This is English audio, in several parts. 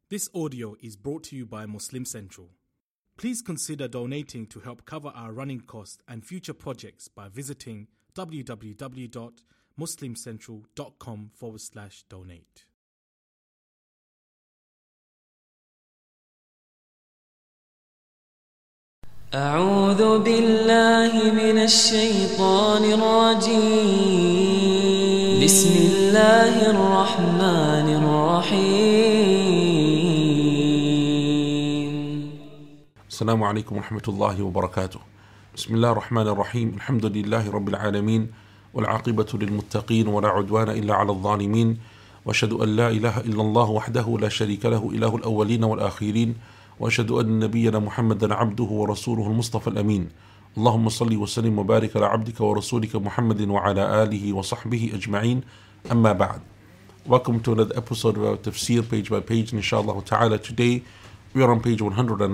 This audio is brought to you by Muslim Central. Please consider donating to help cover our running costs and future projects by visiting www.muslimcentral.com/donate. أعوذ بالله من الشيطان الرجيم بسم الله الرحمن الرحيم السلام عليكم ورحمة الله وبركاته. بسم الله الرحمن الرحيم. الحمد لله رب العالمين والعاقبة للمتقين ولا عدوان إلا على الظالمين، وأشهد أن لا إله إلا الله وحده لا شريك له إله الأولين والآخرين، وأشهد أن نبينا محمدا عبده ورسوله المصطفى الأمين. اللهم صل وسلم وبارك على عبدك ورسولك محمد وعلى آله وصحبه أجمعين. أما بعد. Welcome to another episode of our tafsir page by page, inshallah ta'ala. Today we are on page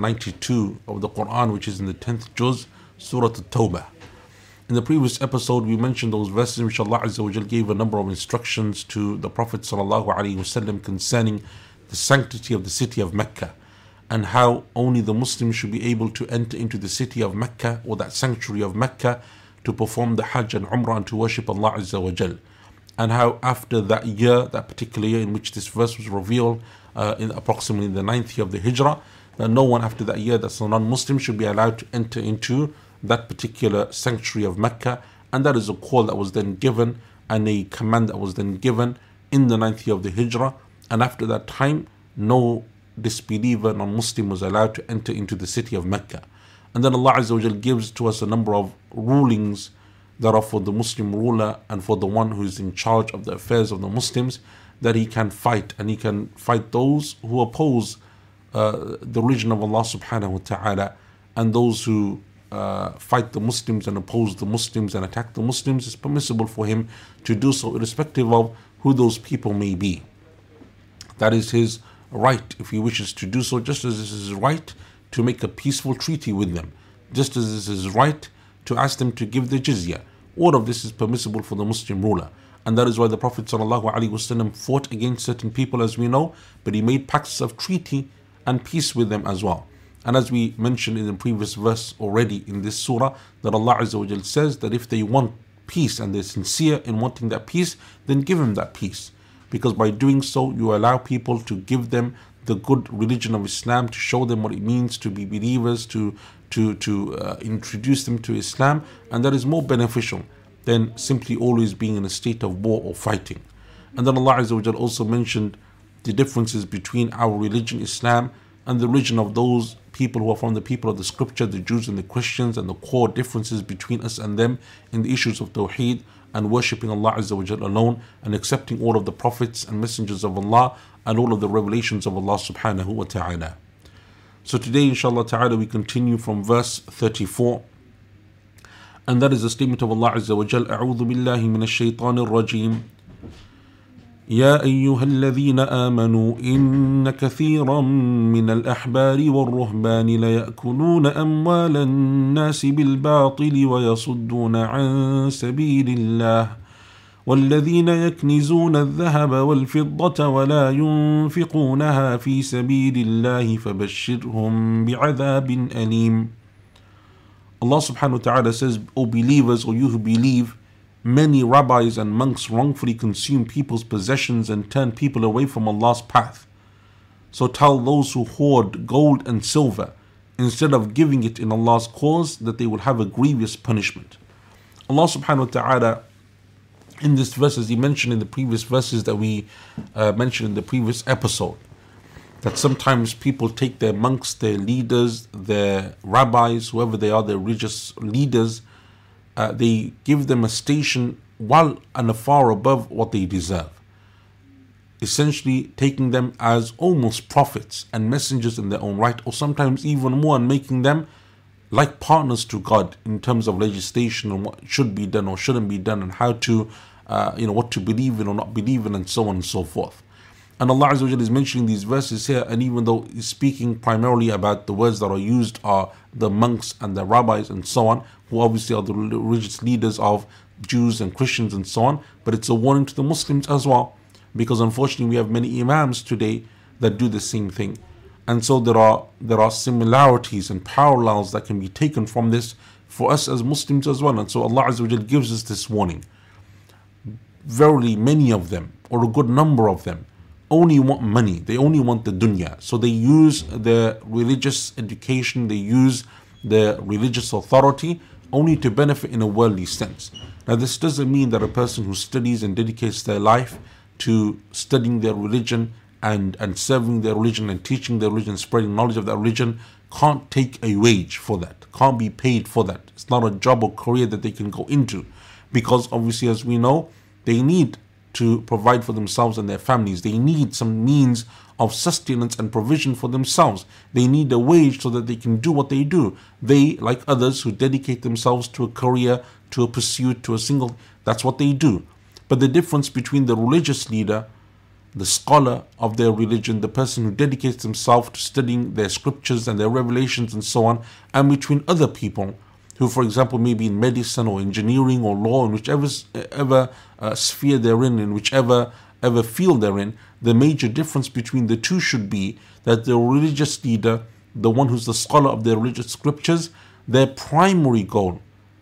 192 of the Quran, which is in the 10th juz, Surah At-Tawbah. In the previous episode we mentioned those verses in which Allah Azza wa Jal gave a number of instructions to the Prophet sallallahu alaihi wasallam concerning the sanctity of the city of Mecca, and how only the Muslims should be able to enter into the city of Mecca, or that sanctuary of Mecca, to perform the Hajj and Umrah and to worship Allah Azza wa Jal. And how after that year, that particular year in which this verse was revealed, in approximately the 9th year of the Hijrah, that no one after that year that's a non-Muslim should be allowed to enter into that particular sanctuary of Mecca. And that is a call that was then given and a command that was then given in the 9th year of the Hijrah. And after that time, no disbeliever, non-Muslim was allowed to enter into the city of Mecca. And then Allah Azza wa Jal gives to us a number of rulings that are for the Muslim ruler and for the one who is in charge of the affairs of the Muslims, that he can fight, and he can fight those who oppose the religion of Allah subhanahu wa ta'ala, and those who fight the Muslims and oppose the Muslims and attack the Muslims. It's permissible for him to do so irrespective of who those people may be. That is his right if he wishes to do so, just as it is his right to make a peaceful treaty with them, just as it is his right to ask them to give the jizya. All of this is permissible for the Muslim ruler. And that is why the Prophet ﷺ fought against certain people, as we know, but he made pacts of treaty and peace with them as well. And as we mentioned in the previous verse already in this surah, that Allah Azza wa Jal says that if they want peace and they're sincere in wanting that peace, then give them that peace. Because by doing so, you allow people to give them the good religion of Islam, to show them what it means to be believers, to introduce them to Islam, and that is more beneficial than simply always being in a state of war or fighting. And then Allah Azza wa Jal also mentioned the differences between our religion, Islam, and the religion of those people who are from the people of the scripture, the Jews and the Christians, and the core differences between us and them in the issues of Tawheed and worshipping Allah Azza wa Jal alone, and accepting all of the prophets and messengers of Allah and all of the revelations of Allah subhanahu wa ta'ala. So today, inshallah ta'ala, we continue from verse 34. And that is the statement of Allah Azza wa Jal, أعوذ بالله من الشيطان الرجيم يا أيها الذين آمنوا إن كثيرا من الأحبار والرهبان ليأكلون أموال الناس بالباطل ويصدون عن سبيل الله والذين يكنزون الذهب والفضة ولا ينفقونها في سبيل الله فبشرهم بعذاب أليم. Allah subhanahu wa ta'ala says, O believers, or you who believe, many rabbis and monks wrongfully consume people's possessions and turn people away from Allah's path. So tell those who hoard gold and silver, instead of giving it in Allah's cause, that they will have a grievous punishment. Allah subhanahu wa ta'ala, in this verse, as he mentioned in the previous verses that we mentioned in the previous episode, that sometimes people take their monks, their leaders, their rabbis, whoever they are, their religious leaders, they give them a station well and far above what they deserve, essentially taking them as almost prophets and messengers in their own right, or sometimes even more, and making them like partners to God in terms of legislation and what should be done or shouldn't be done, and how to what to believe in or not believe in, and so on and so forth. And Allah Azza wa Jalla is mentioning these verses here, and even though He's speaking primarily about the words that are used are the monks and the rabbis and so on, who obviously are the religious leaders of Jews and Christians and so on, but it's a warning to the Muslims as well, because unfortunately we have many imams today that do the same thing. And so there are similarities and parallels that can be taken from this for us as Muslims as well. And so Allah Azza wa Jal gives us this warning. Verily, many of them, or a good number of them, only want money. They only want the dunya. So they use their religious education, they use their religious authority only to benefit in a worldly sense. Now, this doesn't mean that a person who studies and dedicates their life to studying their religion and serving their religion and teaching their religion, spreading knowledge of that religion, can't take a wage for that, can't be paid for that. It's not a job or career that they can go into, because obviously, as we know, they need to provide for themselves and their families. They need some means of sustenance and provision for themselves. They need a wage so that they can do what they do. They, like others who dedicate themselves to a career, to a pursuit, to a single, that's what they do. But the difference between the religious leader, the scholar of their religion, the person who dedicates himself to studying their scriptures and their revelations and so on, and between other people who, for example, may be in medicine or engineering or law, in whichever sphere they're in whichever field they're in, the major difference between the two should be that the religious leader, the one who's the scholar of their religious scriptures, their primary goal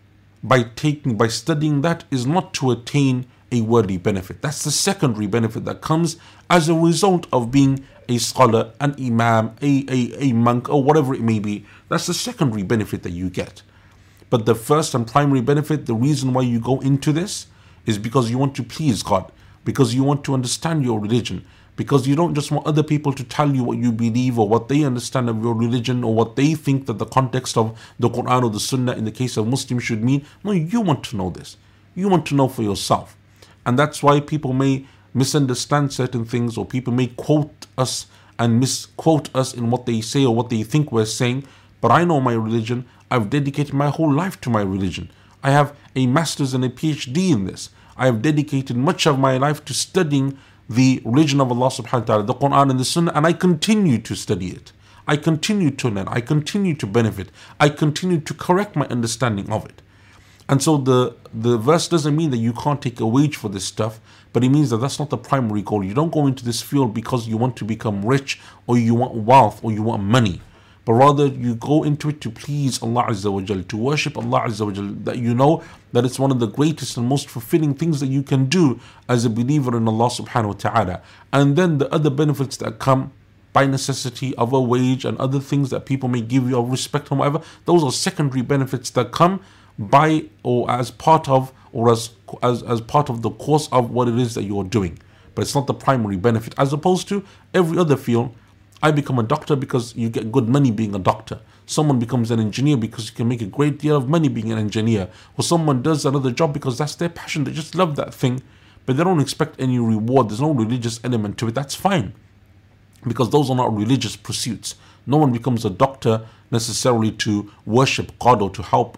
by studying that is not to attain a worldly benefit. That's the secondary benefit that comes as a result of being a scholar, an imam, a monk, or whatever it may be. That's the secondary benefit that you get. But the first and primary benefit, the reason why you go into this, is because you want to please God, because you want to understand your religion, because you don't just want other people to tell you what you believe or what they understand of your religion or what they think that the context of the Quran or the Sunnah in the case of Muslims should mean. No, you want to know this. You want to know for yourself. And that's why people may misunderstand certain things, or people may quote us and misquote us in what they say or what they think we're saying. But I know my religion. I've dedicated my whole life to my religion. I have a master's and a PhD in this. I have dedicated much of my life to studying the religion of Allah subhanahu wa ta'ala, the Quran and the Sunnah, and I continue to study it. I continue to learn. I continue to benefit. I continue to correct my understanding of it. And so the verse doesn't mean that you can't take a wage for this stuff, but it means that that's not the primary goal. You don't go into this field because you want to become rich, or you want wealth, or you want money. But rather you go into it to please Allah Azza wa Jal, to worship Allah Azza wa Jal, that you know that it's one of the greatest and most fulfilling things that you can do as a believer in Allah subhanahu wa ta'ala. And then the other benefits that come by necessity of a wage and other things that people may give you of respect and whatever, those are secondary benefits that come by or as part of or as part of the course of what it is that you're doing. But it's not the primary benefit, as opposed to every other field. I become a doctor because you get good money being a doctor. Someone becomes an engineer because you can make a great deal of money being an engineer. Or someone does another job because that's their passion. They just love that thing, but they don't expect any reward. There's no religious element to it. That's fine, because those are not religious pursuits. No one becomes a doctor necessarily to worship God or to help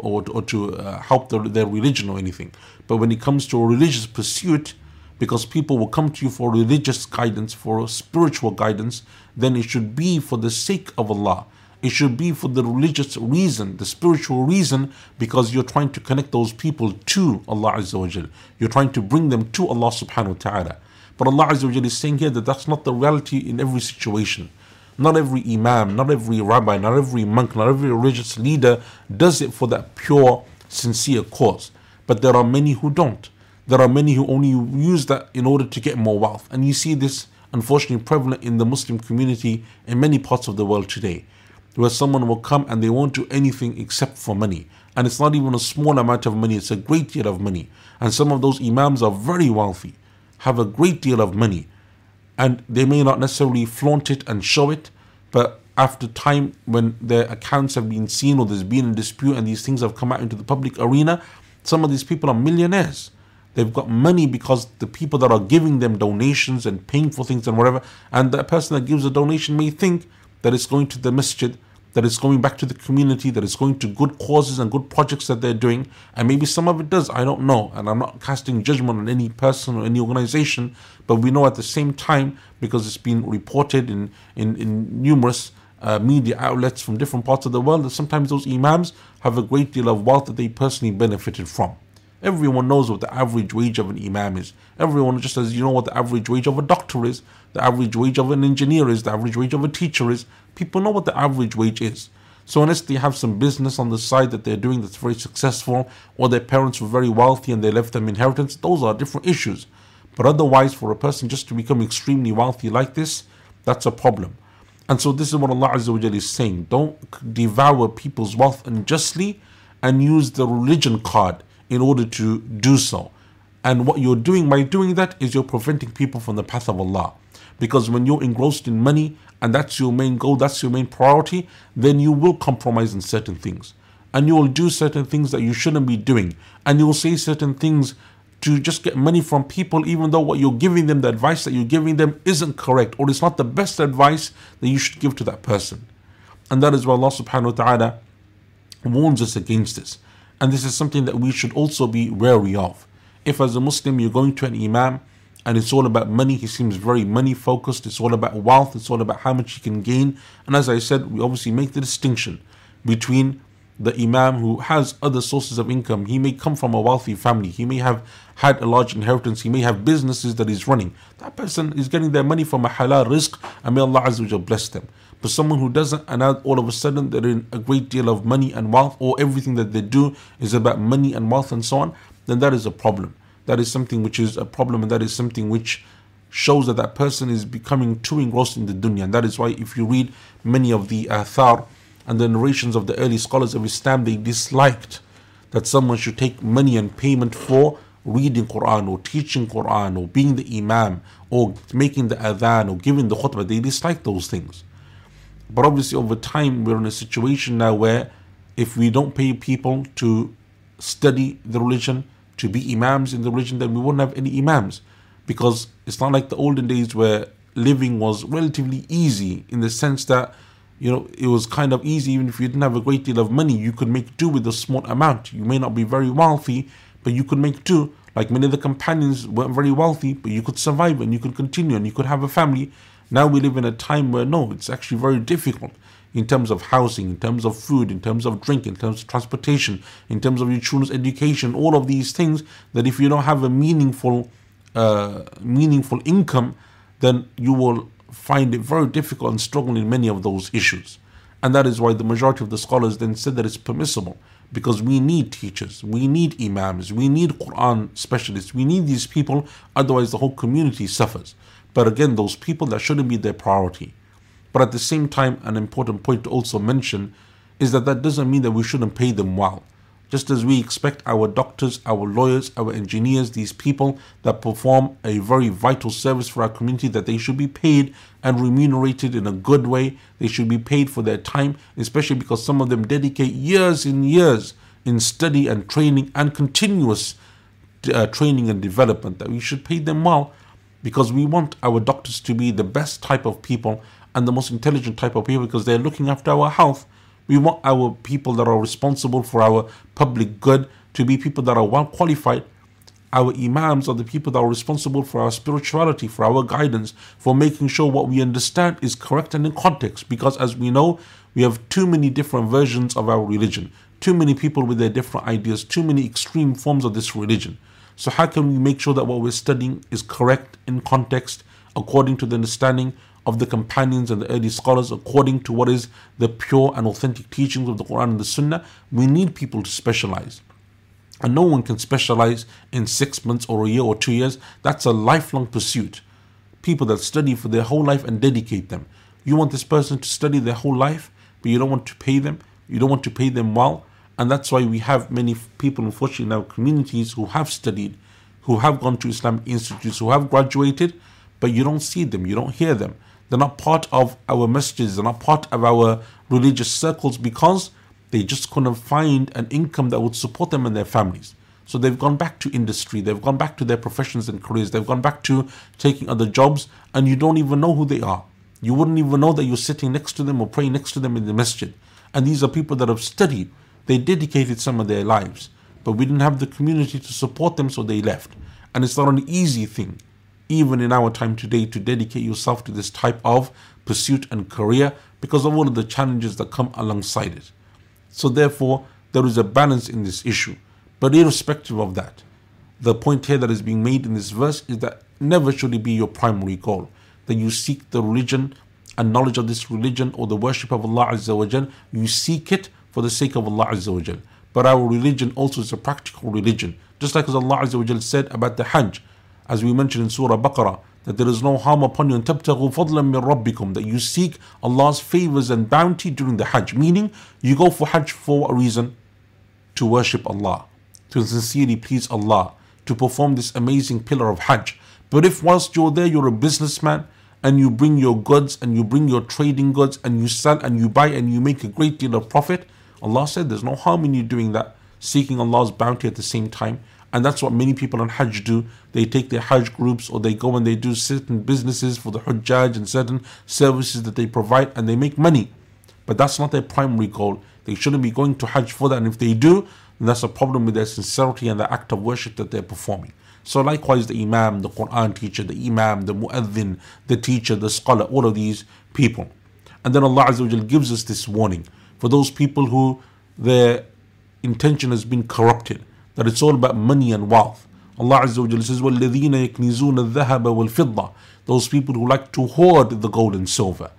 help their religion or anything. But when it comes to a religious pursuit, because people will come to you for religious guidance, for spiritual guidance, then it should be for the sake of Allah. It should be for the religious reason, the spiritual reason, because you're trying to connect those people to Allah Azza wa Jal. You're trying to bring them to Allah subhanahu wa ta'ala. But Allah Azza wa Jal is saying here that that's not the reality in every situation. Not every imam, not every rabbi, not every monk, not every religious leader does it for that pure, sincere cause. But there are many who don't. There are many who only use that in order to get more wealth. And you see this unfortunately prevalent in the Muslim community in many parts of the world today, where someone will come and they won't do anything except for money. And it's not even a small amount of money, it's a great deal of money. And some of those imams are very wealthy, have a great deal of money. And they may not necessarily flaunt it and show it, but after time, when their accounts have been seen or there's been a dispute and these things have come out into the public arena, some of these people are millionaires. They've got money because the people that are giving them donations and paying for things and whatever, and that person that gives a donation may think that it's going to the masjid, that it's going back to the community, that it's going to good causes and good projects that they're doing. And maybe some of it does, I don't know. And I'm not casting judgment on any person or any organization, but we know at the same time, because it's been reported in numerous media outlets from different parts of the world, that sometimes those imams have a great deal of wealth that they personally benefited from. Everyone knows what the average wage of an imam is. Everyone, just as you know what the average wage of a doctor is, the average wage of an engineer is, the average wage of a teacher is. People know what the average wage is. So unless they have some business on the side that they're doing that's very successful, or their parents were very wealthy and they left them inheritance, those are different issues. But otherwise, for a person just to become extremely wealthy like this, that's a problem. And so this is what Allah Azza wa Jalla is saying. Don't devour people's wealth unjustly and use the religion card in order to do so. And what you're doing by doing that is you're preventing people from the path of Allah. Because when you're engrossed in money and that's your main goal, that's your main priority, then you will compromise in certain things. And you will do certain things that you shouldn't be doing. And you will say certain things to just get money from people, even though what you're giving them, the advice that you're giving them isn't correct, or it's not the best advice that you should give to that person. And that is why Allah subhanahu wa ta'ala warns us against this. And this is something that we should also be wary of. If as a Muslim you're going to an imam and it's all about money, he seems very money focused, it's all about wealth, it's all about how much he can gain. And as I said, we obviously make the distinction between the imam who has other sources of income. He may come from a wealthy family, he may have had a large inheritance, he may have businesses that he's running. That person is getting their money from a halal rizq, and may Allah Azza wa Jalla bless them. But someone who doesn't, and now all of a sudden they're in a great deal of money and wealth, or everything that they do is about money and wealth and so on, then that is a problem. That is something which is a problem, and that is something which shows that that person is becoming too engrossed in the dunya. And that is why if you read many of the athar and the narrations of the early scholars of Islam, they disliked that someone should take money and payment for reading Quran or teaching Quran or being the imam or making the adhan or giving the khutbah. They disliked those things. But obviously over time we're in a situation now where if we don't pay people to study the religion, to be imams in the religion, then we won't have any imams. Because it's not like the olden days where living was relatively easy, in the sense that, you know, it was kind of easy. Even if you didn't have a great deal of money, you could make do with a small amount. You may not be very wealthy, but you could make do. Like many of the companions weren't very wealthy, but you could survive and you could continue and you could have a family. Now we live in a time where no, it's actually very difficult in terms of housing, in terms of food, in terms of drink, in terms of transportation, in terms of your children's education, all of these things that if you don't have a meaningful income, then you will find it very difficult and struggle in many of those issues. And that is why the majority of the scholars then said that it's permissible, because we need teachers, we need imams, we need Quran specialists, we need these people, otherwise the whole community suffers. But again, those people, that shouldn't be their priority. But at the same time, an important point to also mention is that that doesn't mean that we shouldn't pay them well. Just as we expect our doctors, our lawyers, our engineers, these people that perform a very vital service for our community, that they should be paid and remunerated in a good way. They should be paid for their time, especially because some of them dedicate years and years in study and training and continuous training and development, that we should pay them well, because we want our doctors to be the best type of people and the most intelligent type of people, because they're looking after our health. We want our people that are responsible for our public good to be people that are well qualified. Our imams are the people that are responsible for our spirituality, for our guidance, for making sure what we understand is correct and in context. Because as we know, we have too many different versions of our religion, too many people with their different ideas, too many extreme forms of this religion. So how can we make sure that what we're studying is correct in context, according to the understanding of the companions and the early scholars, according to what is the pure and authentic teachings of the Quran and the Sunnah? We need people to specialize. And no one can specialize in 6 months or a year or 2 years. That's a lifelong pursuit. People that study for their whole life and dedicate them. You want this person to study their whole life, but you don't want to pay them. You don't want to pay them well. And that's why we have many people, unfortunately, in our communities who have studied, who have gone to Islamic institutes, who have graduated, but you don't see them, you don't hear them. They're not part of our messages, they're not part of our religious circles, because they just couldn't find an income that would support them and their families. So they've gone back to industry, they've gone back to their professions and careers, they've gone back to taking other jobs, and you don't even know who they are. You wouldn't even know that you're sitting next to them or praying next to them in the masjid. And these are people that have studied, they dedicated some of their lives, but we didn't have the community to support them, so they left. And it's not an easy thing, even in our time today, to dedicate yourself to this type of pursuit and career, because of all of the challenges that come alongside it. So therefore, there is a balance in this issue But irrespective of that, the point here that is being made in this verse is that never should it be your primary goal, that you seek the religion and knowledge of this religion or the worship of Allah Azza wa Jal, you seek it for the sake of Allah Azza wa Jal. But our religion also is a practical religion. Just like as Allah Azza wa Jal said about the Hajj, as we mentioned in Surah Baqarah, that there is no harm upon you, and تَبْتَغُوا فَضْلًا مِّن رَبِّكُمْ, that you seek Allah's favors and bounty during the Hajj. Meaning, you go for Hajj for a reason, to worship Allah, to sincerely please Allah, to perform this amazing pillar of Hajj. But if whilst you're there, you're a businessman, and you bring your goods, and you bring your trading goods, and you sell, and you buy, and you make a great deal of profit, Allah said there's no harm in you doing that, seeking Allah's bounty at the same time. And that's what many people on Hajj do. They take their Hajj groups, or they go and they do certain businesses for the Hujjaj and certain services that they provide, and they make money. But that's not their primary goal. They shouldn't be going to Hajj for that. And if they do, then that's a problem with their sincerity and the act of worship that they're performing. So likewise, the Imam, the Quran teacher, the Imam, the Mu'adhin, the teacher, the scholar, all of these people. And then Allah Azza wa Jal gives us this warning for those people who their intention has been corrupted, that it's all about money and wealth. Allah Azza wa Jalla says, وَالَّذِينَ يَكْنِزُونَ الذَّهَبَ وَالْفِضَّةَ, those people who like to hoard the gold and silver,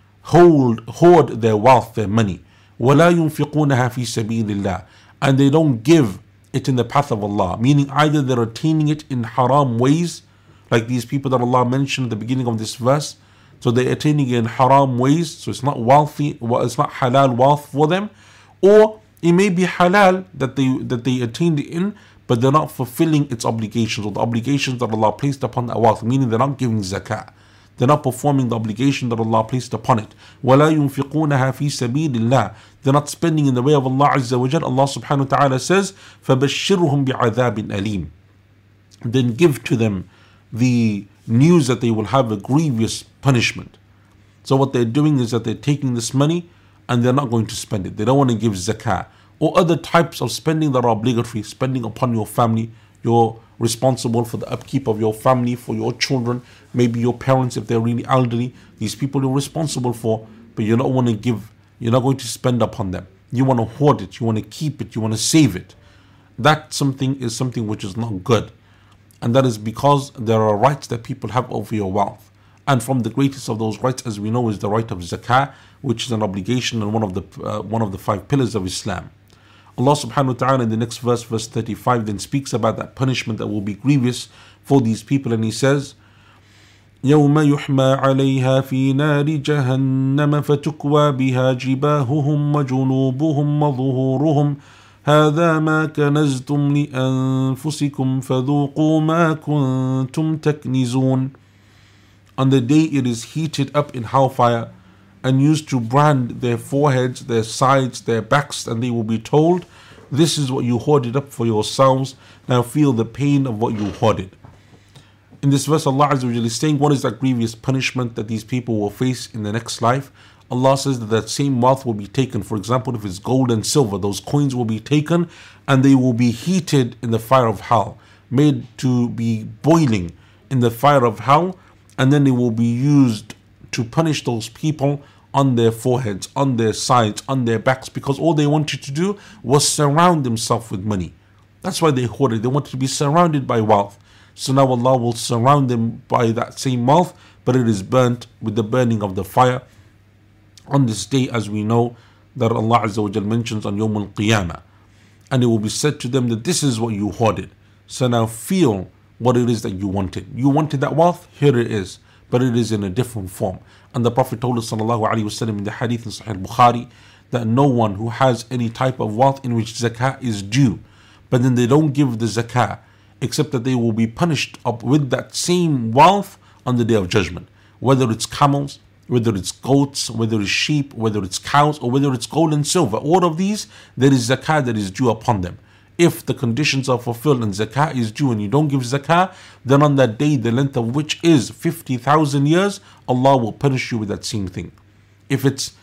hoard their wealth, their money. وَلَا يُنْفِقُونَهَا فِي سَبِيلِ اللَّهِ, and they don't give it in the path of Allah. Meaning either they're attaining it in haram ways, like these people that Allah mentioned at the beginning of this verse. So they're attaining it in haram ways, so it's not wealthy, it's not halal wealth for them. Or it may be halal that they attained it in, but they're not fulfilling its obligations, or the obligations that Allah placed upon that wealth, meaning they're not giving zakah. They're not performing the obligation that Allah placed upon it. وَلَا يُنْفِقُونَهَا فِي سَبِيلِ اللَّهِ, they're not spending in the way of Allah Azza wa Jal. Allah subhanahu wa ta'ala says, فَبَشِّرْهُمْ بِعَذَابٍ أَلِيمٍ, then give to them the news that they will have a grievous punishment. So what they're doing is that they're taking this money and they're not going to spend it. They don't want to give zakah or other types of spending that are obligatory, spending upon your family. You're responsible for the upkeep of your family, for your children, maybe your parents if they're really elderly. These people you're responsible for, but you don't want to give, you're not going to spend upon them. You want to hoard it, you want to keep it, you want to save it. That is something which is not good. And that is because there are rights that people have over your wealth. And from the greatest of those rights, as we know, is the right of zakah, which is an obligation and one of the 5 pillars of Islam. Allah subhanahu wa ta'ala in the next verse, verse 35, then speaks about that punishment that will be grievous for these people, and he says, يَوْمَ يُحْمَى عَلَيْهَا فِي نَارِ جَهَنَّمَ فَتُكْوَى بِهَا جِبَاهُهُمْ وَجُنُوبُهُمْ وَظُهُورُهُمْ هَذَا مَا كَنَزْتُمْ لِأَنفُسِكُمْ فَذُوقُوا مَا كُنْتُمْ تَكْنِزُونَ. On the day it is heated up in hellfire and used to brand their foreheads, their sides, their backs, and they will be told, this is what you hoarded up for yourselves, now feel the pain of what you hoarded. In this verse, Allah Azza wa Jalla is saying, what is that grievous punishment that these people will face in the next life? Allah says that same wealth will be taken. For example, if it's gold and silver, those coins will be taken and they will be heated in the fire of hell, made to be boiling in the fire of hell, and then they will be used to punish those people on their foreheads, on their sides, on their backs, because all they wanted to do was surround themselves with money. That's why they hoarded. They wanted to be surrounded by wealth. So now Allah will surround them by that same wealth, but it is burnt with the burning of the fire. On this day, as we know, that Allah Azza wa Jal mentions on Yawm al-Qiyamah. And it will be said to them that this is what you hoarded. So now feel what it is that you wanted. You wanted that wealth, here it is. But it is in a different form. And the Prophet told us sallallahu alaihi wasallam in the hadith in Sahih Bukhari that no one who has any type of wealth in which zakah is due, but then they don't give the zakah, except that they will be punished up with that same wealth on the Day of Judgment. Whether it's camels, whether it's goats, whether it's sheep, whether it's cows, or whether it's gold and silver. All of these, there is zakah that is due upon them. If the conditions are fulfilled and zakah is due and you don't give zakah, then on that day, the length of which is 50,000 years, Allah will punish you with that same thing. If it's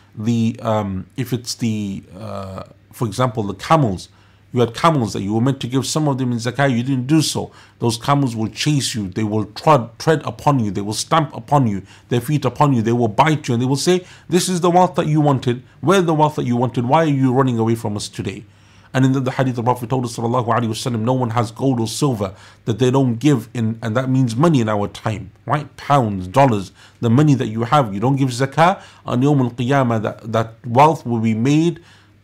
for example, the camels, you had camels that you were meant to give some of them in zakah, you didn't do so. Those camels will chase you, they will tread upon you, they will stamp upon you, their feet upon you, they will bite you, and they will say, this is the wealth that you wanted, where's the wealth that you wanted, why are you running away from us today? And in the hadith, the Prophet told us, sallallahu alaihi wasallam, no one has gold or silver that they don't give in, and that means money in our time, right? Pounds, dollars, the money that you have, you don't give zakah. On Yawm al-Qiyamah, that wealth will be made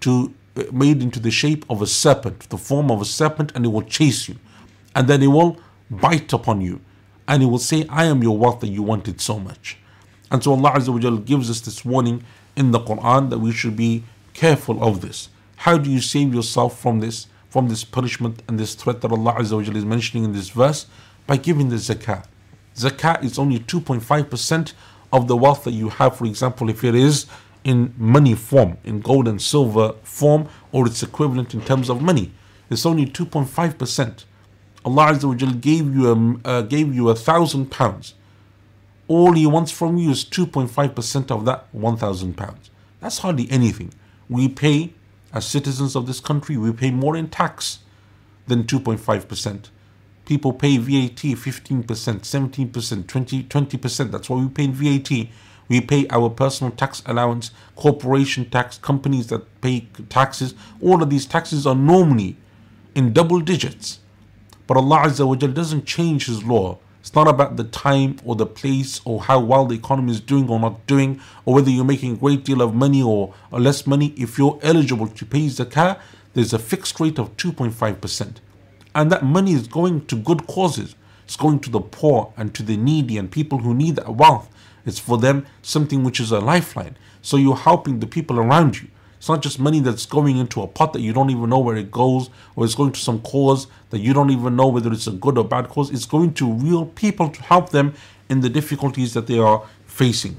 into the shape of a serpent, the form of a serpent, and it will chase you, and then it will bite upon you, and it will say, I am your wealth that you wanted so much. And so Allah Azza wa Jal gives us this warning in the Quran that we should be careful of this. How do you save yourself from this punishment and this threat that Allah Azza wa Jal is mentioning in this verse? By giving the zakah. Zakah is only 2.5% of the wealth that you have, for example, if it is in money form, in gold and silver form, or its equivalent in terms of money. It's only 2.5%. Allah Azza wa Jal gave you £1,000. All He wants from you is 2.5% of that £1,000. That's hardly anything. We pay, as citizens of this country, we pay more in tax than 2.5%. People pay VAT 15%, 17%, 20%. That's what we pay in VAT. We pay our personal tax allowance, corporation tax, companies that pay taxes. All of these taxes are normally in double digits. But Allah Azza wa Jal doesn't change His law. It's not about the time or the place or how well the economy is doing or not doing, or whether you're making a great deal of money or less money. If you're eligible to pay zakah, there's a fixed rate of 2.5%. And that money is going to good causes. It's going to the poor and to the needy and people who need that wealth. It's for them something which is a lifeline. So you're helping the people around you. It's not just money that's going into a pot that you don't even know where it goes, or it's going to some cause that you don't even know whether it's a good or bad cause. It's going to real people to help them in the difficulties that they are facing.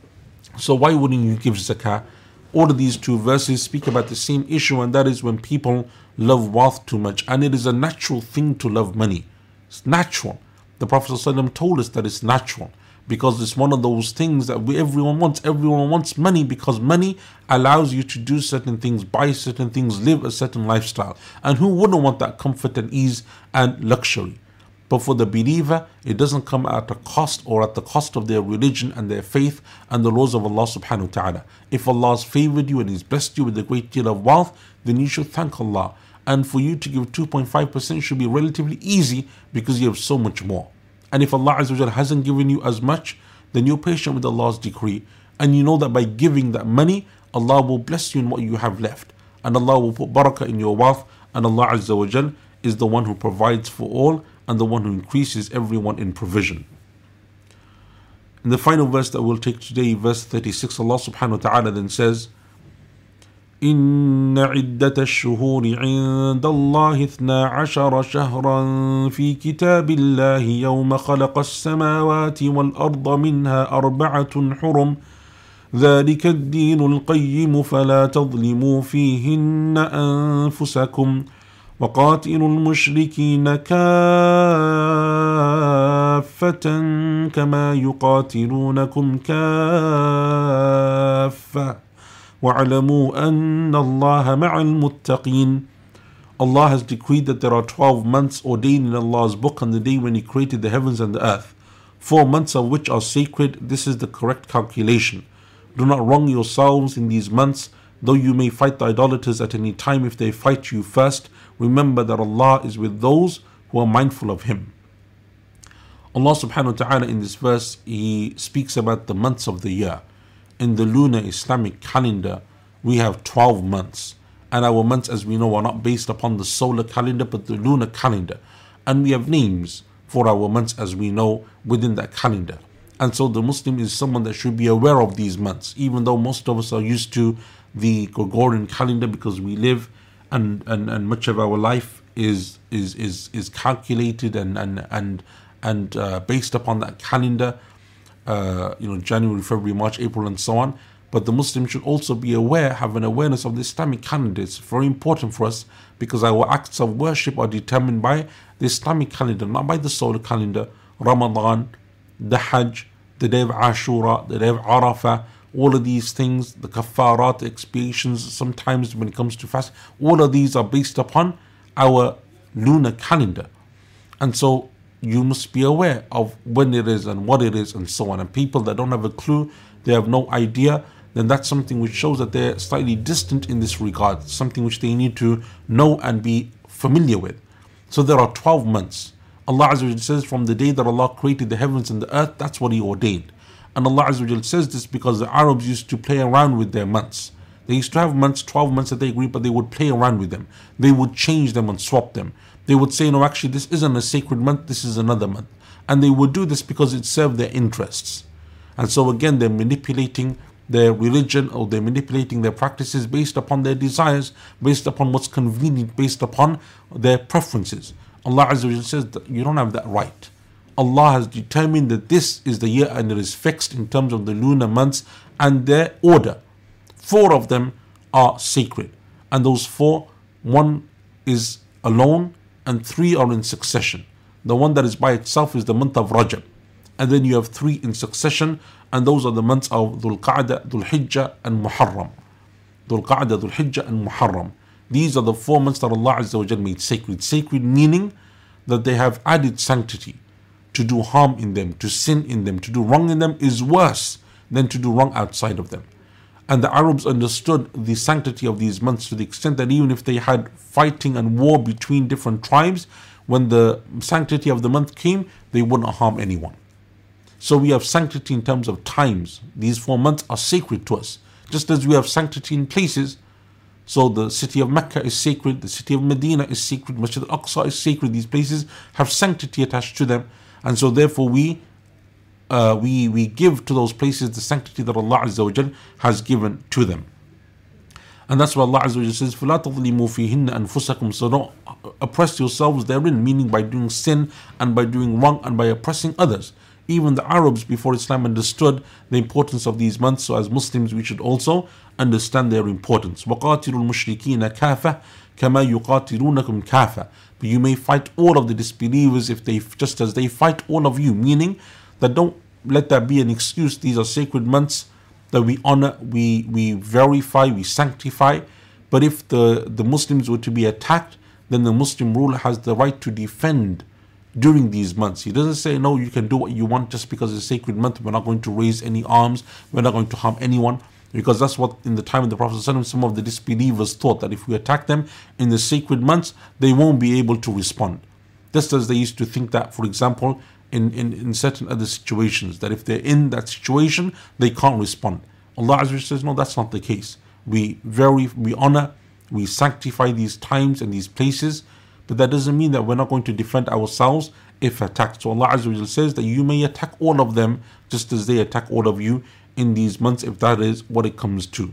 So why wouldn't you give zakah? All of these two verses speak about the same issue, and that is when people love wealth too much. And it is a natural thing to love money. It's natural. The Prophet ﷺ told us that it's natural, because it's one of those things that everyone wants. Everyone wants money because money allows you to do certain things, buy certain things, live a certain lifestyle. And who wouldn't want that comfort and ease and luxury? But for the believer, it doesn't come at a cost or at the cost of their religion and their faith and the laws of Allah subhanahu wa ta'ala. If Allah has favored you and He's blessed you with a great deal of wealth, then you should thank Allah. And for you to give 2.5% should be relatively easy because you have so much more. And if Allah Azza wa Jalla hasn't given you as much, then you're patient with Allah's decree. And you know that by giving that money, Allah will bless you in what you have left. And Allah will put barakah in your wealth. And Allah Azza wa Jalla is the one who provides for all and the one who increases everyone in provision. In the final verse that we'll take today, verse 36, Allah subhanahu wa ta'ala then says, إن عدة الشهور عند الله 12 شهرا في كتاب الله يوم خلق السماوات والأرض منها 4 حرم ذلك الدين القيم فلا تظلموا فيهن أنفسكم وقاتلوا المشركين كافة كما يقاتلونكم كافة وَاعْلَمُوا أَنَّ اللَّهَ مَعَ الْمُتَّقِينَ. Allah has decreed that there are 12 months ordained in Allah's book on the day when He created the heavens and the earth. 4 months of which are sacred. This is the correct calculation. Do not wrong yourselves in these months, though you may fight the idolaters at any time. If they fight you first, remember that Allah is with those who are mindful of Him. Allah subhanahu wa ta'ala in this verse, He speaks about the months of the year. In the lunar Islamic calendar, we have 12 months. And our months, as we know, are not based upon the solar calendar, but the lunar calendar. And we have names for our months, as we know, within that calendar. And so the Muslim is someone that should be aware of these months, even though most of us are used to the Gregorian calendar because we live and much of our life is calculated and based upon that calendar. January, February, March, April, and so on. But the Muslim should also be aware, have an awareness of the Islamic calendar. It's very important for us because our acts of worship are determined by the Islamic calendar, not by the solar calendar. Ramadan, the Hajj, the day of Ashura, the day of Arafah, all of these things, the kafarat, the expiations, sometimes when it comes to fast, all of these are based upon our lunar calendar. And so you must be aware of when it is and what it is and so on. And people that don't have a clue, they have no idea, then that's something which shows that they're slightly distant in this regard, something which they need to know and be familiar with. So there are 12 months. Allah Azza wa Jal says from the day that Allah created the heavens and the earth, that's what He ordained. And Allah Azza wa Jal says this because the Arabs used to play around with their months. They used to have months, 12 months that they agreed, but they would play around with them. They would change them and swap them. They would say, no, actually this isn't a sacred month, this is another month. And they would do this because it served their interests. And so again, they're manipulating their religion, or they're manipulating their practices based upon their desires, based upon what's convenient, based upon their preferences. Allah Azza wa Jalla says that you don't have that right. Allah has determined that this is the year and it is fixed in terms of the lunar months and their order. 4 of them are sacred. And those 4, 1 is alone and 3 are in succession. The one that is by itself is the month of Rajab. And then you have 3 in succession, and those are the months of Dhul Qa'dah, Dhul Hijjah and Muharram. Dhul Qa'dah, Dhul Hijjah and Muharram. These are the 4 months that Allah Azza wa Jalla made sacred. Sacred meaning that they have added sanctity. To do harm in them, to sin in them, to do wrong in them is worse than to do wrong outside of them. And the Arabs understood the sanctity of these months to the extent that even if they had fighting and war between different tribes, when the sanctity of the month came, they wouldn't harm anyone. So we have sanctity in terms of times. These 4 months are sacred to us, just as we have sanctity in places. So the city of Mecca is sacred, the city of Medina is sacred, Masjid al-Aqsa is sacred. These places have sanctity attached to them. And so therefore we give to those places the sanctity that Allah Azza wa Jal has given to them. And that's why Allah Azza wa Jal says, فَلَا تَظْلِمُوا فِيهِنَّ أَنفُسَكُمْ. So don't oppress yourselves therein, meaning by doing sin and by doing wrong and by oppressing others. Even the Arabs before Islam understood the importance of these months. So as Muslims we should also understand their importance. وَقَاتِلُوا الْمُشْرِكِينَ كَافَةً كَمَا يُقَاتِلُونَكُمْ كَافَةً. But you may fight all of the disbelievers if they, just as they fight all of you. Meaning that don't let that be an excuse. These are sacred months that we honor, we verify, we sanctify. But if the Muslims were to be attacked, then the Muslim ruler has the right to defend during these months. He doesn't say, no, you can do what you want just because it's a sacred month. We're not going to raise any arms. We're not going to harm anyone. Because that's what in the time of the Prophet ﷺ, some of the disbelievers thought, that if we attack them in the sacred months, they won't be able to respond. Just as they used to think that, for example, in certain other situations, that if they're in that situation, they can't respond. Allah Azza wa Jalla says, no, that's not the case. We honor, we sanctify these times and these places, but that doesn't mean that we're not going to defend ourselves if attacked. So Allah Azza wa Jalla says that you may attack all of them just as they attack all of you in these months, if that is what it comes to.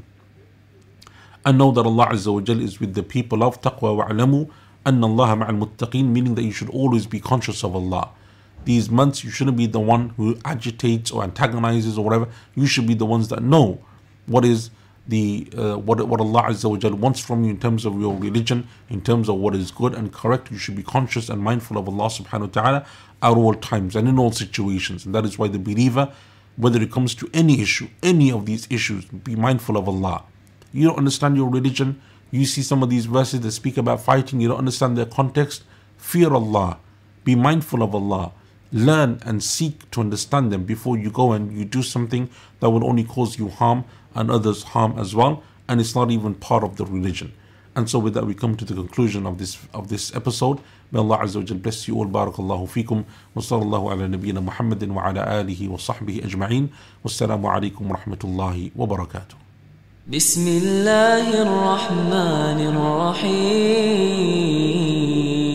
And know that Allah Azza wa Jalla is with the people of taqwa. وَعْلَمُوا أَنَّ اللَّهَ مَعَ الْمُتَّقِينَ. Meaning that you should always be conscious of Allah. These months you shouldn't be the one who agitates or antagonizes or whatever. You should be the ones that know what is what Allah Azza wa Jalla wants from you in terms of your religion, in terms of what is good and correct. You should be conscious and mindful of Allah subhanahu wa ta'ala at all times and in all situations. And that is why the believer, whether it comes to any issue, any of these issues, be mindful of Allah. You don't understand your religion, you see some of these verses that speak about fighting, you don't understand their context, fear Allah, be mindful of Allah, learn and seek to understand them before you go and you do something that will only cause you harm and others harm as well, and it's not even part of the religion. And so with that we come to the conclusion of this episode. May Allah Azza wa Jal bless you all. Barakallahu feekum. Wa sallallahu ala nabiyyina Muhammadin wa ala alihi wa sahbihi ajma'in. Wassalamu alaikum wa rahmatullahi wa barakatuh. بسم الله الرحمن الرحيم